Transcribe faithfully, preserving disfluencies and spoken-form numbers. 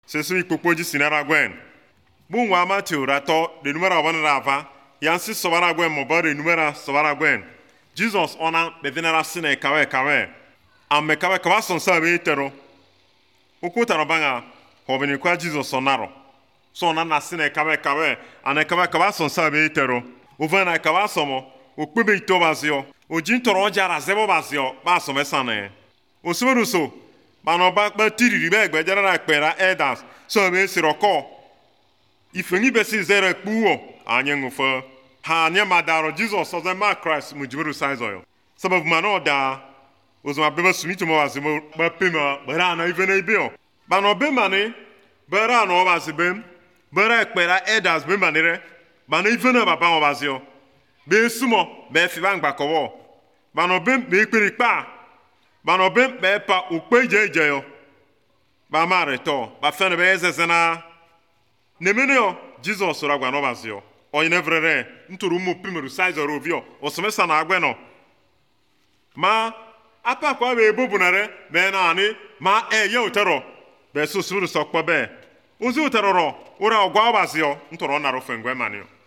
sesu ikpokpo ji sinara gwen bu nwa Matthew rato de numero wana rava yansi sobara gwen mo ba de numero sobara gwen Jesus ona bevinara sine kawe kawe amme kawe kawa son sa be tero ukuta robanga hobini kwa Jesus onaro so na na sine kawe kawe ane kawe kawa son sa be tero uvana kawa somo okpebe ito bazio ojin toro jara zebo bazio ba so mesane osuberuso bano ba ba tiriri be egbe jara na pera elders so be siroko ifengi besi zere kpuo anyengufa ha anya madaro Jesus so ma Christ mujibiru size oil sababu mano da ozuma beba sumito mo wazimo ba pema bara na ivene ibio bano be mane bara no wazibem bara pera elders be manere bano ivene baba mo wazio be sumo be fi bangba kowo bano be be pere pa bano be be pa ukpeje jeyo ba mare to ba fene be ezezena nemeneo Jesus ragwa no bazio oyin evrere nturu mu primeru size orovio osomesa na agwe no ma apa kwa be bubunare be na ani ma eye utero be so suru sokpo be ozi uteroro ora ogwa bazio nturu na ro fengwe manio